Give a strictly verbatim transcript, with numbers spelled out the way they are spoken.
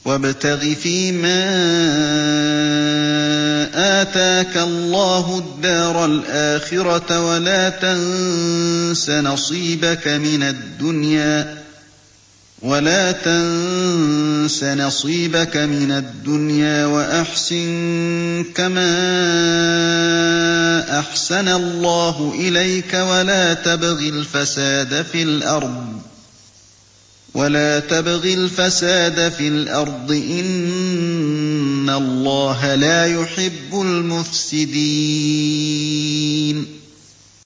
وَابْتَغِ فِيمَا آتَاكَ اللَّهُ الدَّارَ الْآخِرَةَ وَلَا تَنسَ نَصِيبَكَ مِنَ الدُّنْيَا وَأَحْسِن كَمَا أَحْسَنَ اللَّهُ إِلَيْكَ وَلَا تَبْغِ الْفَسَادَ فِي الْأَرْضِ ۖ إِنَّ اللَّهَ لَا يُحِبُّ الْمُفْسِدِينَ